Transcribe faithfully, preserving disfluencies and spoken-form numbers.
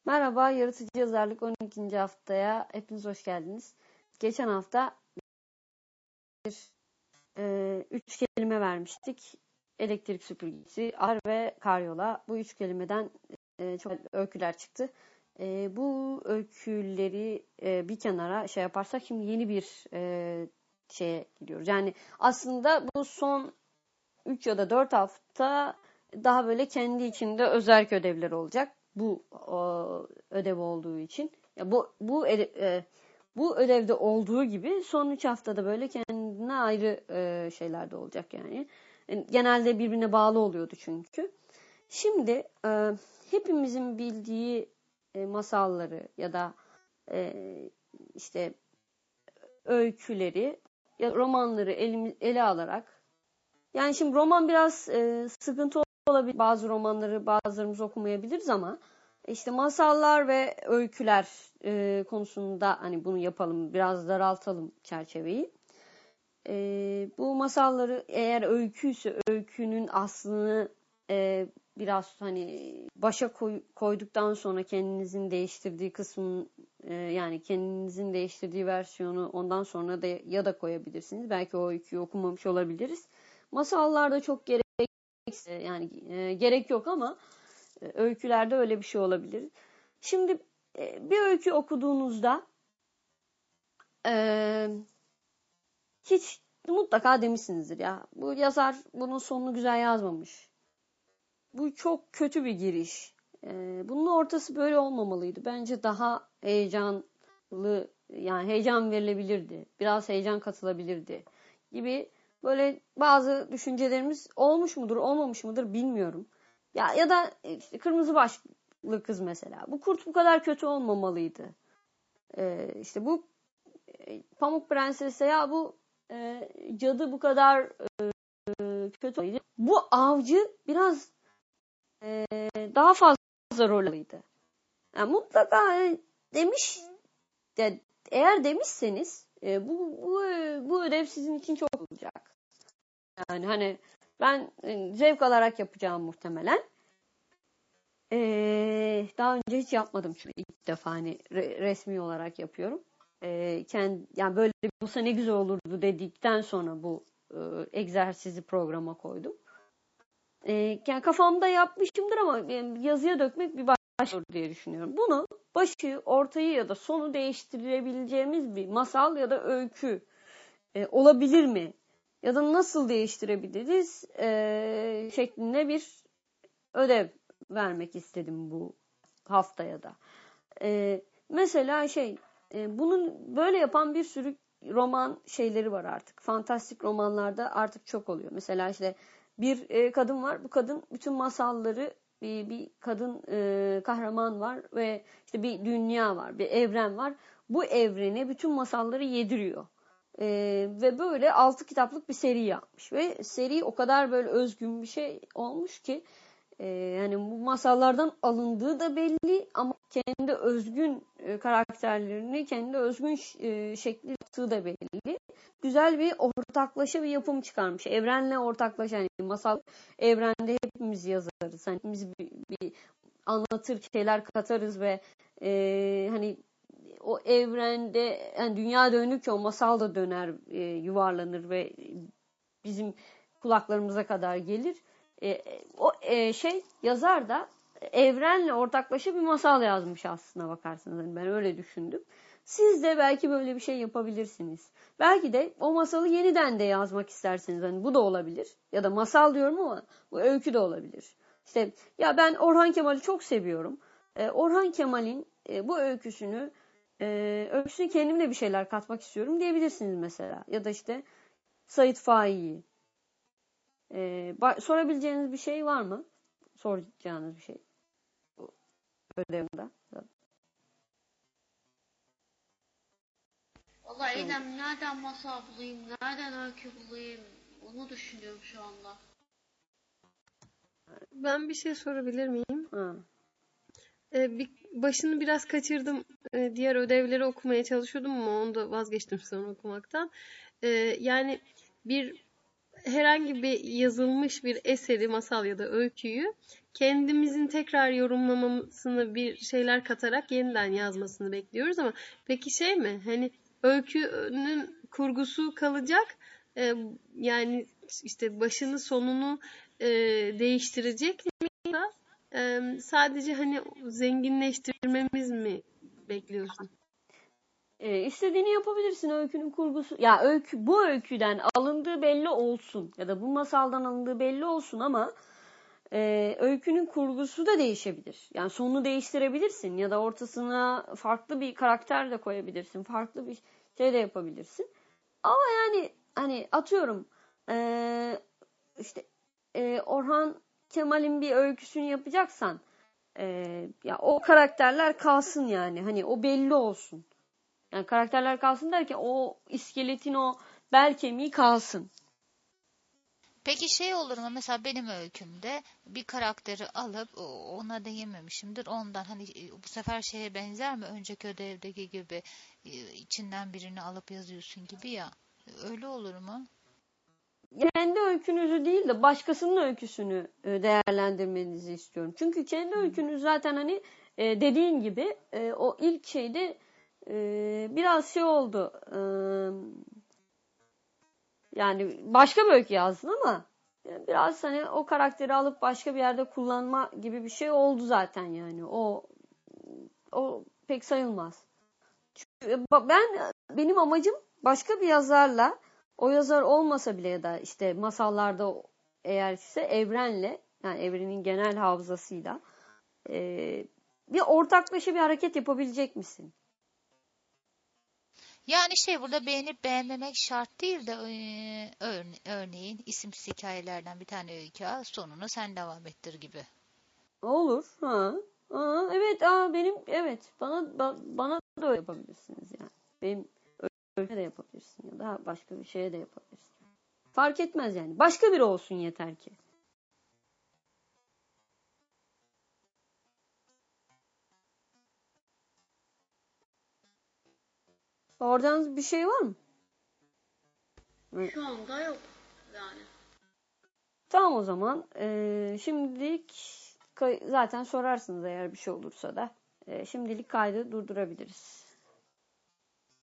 Merhaba, Yaratıcı Yazarlık on ikinci haftaya hepiniz hoş geldiniz. Geçen hafta bir e, üç kelime vermiştik. Elektrik süpürgesi, ar ve karyola. Bu üç kelimeden e, çok öyküler çıktı. E, bu öyküleri e, bir kenara şey yaparsak şimdi yeni bir e, şeye gidiyoruz. Yani aslında bu son üç ya da dört hafta daha böyle kendi içinde özerk ödevler olacak. Bu o, ödev olduğu için. Ya bu bu e, bu ödevde olduğu gibi son üç haftada böyle kendine ayrı e, şeyler de olacak yani. Yani genelde birbirine bağlı oluyordu çünkü. Şimdi e, hepimizin bildiği e, masalları ya da e, işte öyküleri ya romanları ele, ele alarak, yani şimdi roman biraz e, sıkıntı olabilir. Bazı romanları bazılarımız okumayabiliriz ama işte masallar ve öyküler e, konusunda hani bunu yapalım, biraz daraltalım çerçeveyi. E, bu masalları eğer öyküyse öykünün aslını e, biraz hani başa koy, koyduktan sonra kendinizin değiştirdiği kısmın e, yani kendinizin değiştirdiği versiyonu ondan sonra da ya da koyabilirsiniz. Belki o öyküyü okumamış olabiliriz. Masallarda çok gerek yani e, gerek yok ama e, öykülerde öyle bir şey olabilir. Şimdi e, bir öykü okuduğunuzda e, hiç mutlaka demişsinizdir ya. Bu yazar bunun sonunu güzel yazmamış. Bu çok kötü bir giriş. E, bunun ortası böyle olmamalıydı. Bence daha heyecanlı, yani heyecan verilebilirdi. Biraz heyecan katılabilirdi gibi böyle bazı düşüncelerimiz olmuş mudur, olmamış mıdır bilmiyorum. Ya ya da işte kırmızı başlı kız mesela. Bu kurt bu kadar kötü olmamalıydı. E, işte bu e, Pamuk Prenses'e ya bu e, cadı bu kadar e, kötü olmalıydı. Bu avcı biraz e, daha fazla rol alıydı. Yani mutlaka e, demiş de, eğer demişseniz e, bu, bu bu ödev sizin için çok olacak. Yani hani ben e, zevk alarak yapacağım muhtemelen. E, daha önce hiç yapmadım çünkü ilk defa hani re, resmi olarak yapıyorum. E, kendi, yani böyle olsa ne güzel olurdu dedikten sonra bu e, egzersizi programa koydum. E, yani kafamda yapmışımdır ama yazıya dökmek bir başka diye düşünüyorum. Bunu başı, ortayı ya da sonu değiştirebileceğimiz bir masal ya da öykü e, olabilir mi? Ya da nasıl değiştirebiliriz e, şeklinde bir ödev vermek istedim bu haftaya da. E, mesela şey, e, bunun böyle yapan bir sürü roman şeyleri var artık. Fantastik romanlarda artık çok oluyor. Mesela işte bir e, kadın var. Bu kadın bütün masalları bir, bir kadın e, kahraman var ve işte bir dünya var, bir evren var. Bu evrene bütün masalları yediriyor. Ee, ve böyle altı kitaplık bir seri yapmış ve seri o kadar böyle özgün bir şey olmuş ki e, yani bu masallardan alındığı da belli ama kendi özgün e, karakterlerini kendi özgün e, şekli yaptığı da belli. Güzel bir ortaklaşa bir yapım çıkarmış. Evrenle ortaklaşa, yani masal evrende hepimiz yazarız. Hani hepimiz bir, bir anlatır, şeyler katarız ve e, hani o evrende yani dünya dönükçe o masal da döner, e, yuvarlanır ve bizim kulaklarımıza kadar gelir. E, o e, şey yazar da evrenle ortaklaşa bir masal yazmış aslına bakarsanız. Yani ben öyle düşündüm. Siz de belki böyle bir şey yapabilirsiniz. Belki de o masalı yeniden de yazmak isterseniz, hani bu da olabilir. Ya da masal diyorum ama bu öykü de olabilir. İşte ya ben Orhan Kemal'i çok seviyorum. E, Orhan Kemal'in e, bu öyküsünü e, öyküsüne kendim de bir şeyler katmak istiyorum diyebilirsiniz mesela. Ya da işte Sait Faik'i. E, sorabileceğiniz bir şey var mı? Soracağınız bir şey ödevinde. Vallahi Eylem, nereden masal bulayım, nereden öykü bulayım, onu düşünüyorum şu anda. Ben bir şey sorabilir miyim? Ha. Ee, bir, başını biraz kaçırdım. Ee, diğer ödevleri okumaya çalışıyordum ama onu da vazgeçtim sonra okumaktan. Ee, yani bir herhangi bir yazılmış bir eseri, masal ya da öyküyü kendimizin tekrar yorumlamasını, bir şeyler katarak yeniden yazmasını bekliyoruz ama peki şey mi? Hani öykünün kurgusu kalacak, e, yani işte başını sonunu e, değiştirecek mi? E, sadece hani zenginleştirmemiz mi bekliyorsun? E, istediğini yapabilirsin öykünün kurgusu. Ya öykü bu öyküden alındığı belli olsun ya da bu masaldan alındığı belli olsun ama e, öykünün kurgusu da değişebilir. Yani sonunu değiştirebilirsin ya da ortasına farklı bir karakter de koyabilirsin. Farklı bir şey de yapabilirsin. Ama yani hani atıyorum e, işte e, Orhan Kemal'in bir öyküsünü yapacaksan e, ya o karakterler kalsın yani. Hani o belli olsun. Yani karakterler kalsın derken o iskeletin o bel kemiği kalsın. Peki şey olur mu? Mesela benim öykümde bir karakteri alıp ona değinmemişimdir. Ondan hani bu sefer şeye benzer mi? Önceki ödevdeki gibi içinden birini alıp yazıyorsun gibi ya. Öyle olur mu? Kendi öykünüzü değil de başkasının öyküsünü değerlendirmenizi istiyorum. Çünkü kendi öykünüz zaten hani dediğin gibi o ilk şeyde biraz şey oldu. Yani başka bir öykü yazdın ama biraz hani o karakteri alıp başka bir yerde kullanma gibi bir şey oldu zaten yani. O o pek sayılmaz. Çünkü ben benim amacım başka bir yazarla, o yazar olmasa bile ya da işte masallarda eğer ise evrenle, yani evrenin genel hafızasıyla e, bir ortaklaşa bir hareket yapabilecek misin? Yani şey burada beğenip beğenmemek şart değil de örne örneğin isimsiz hikayelerden bir tane öykü al, sonunu sen devam ettir gibi. Olur. Ha. Aa, evet, aa, benim evet bana bana da öyle yapabilirsiniz yani. Benim öyle de yapabilirsin ya da başka bir şeye de yapabilirsin. Fark etmez yani. Başka biri olsun yeter ki. Soracağınız bir şey var mı? Şu anda yok yani. Tamam o zaman. Ee, şimdilik zaten sorarsınız eğer bir şey olursa da. Ee, şimdilik kaydı durdurabiliriz.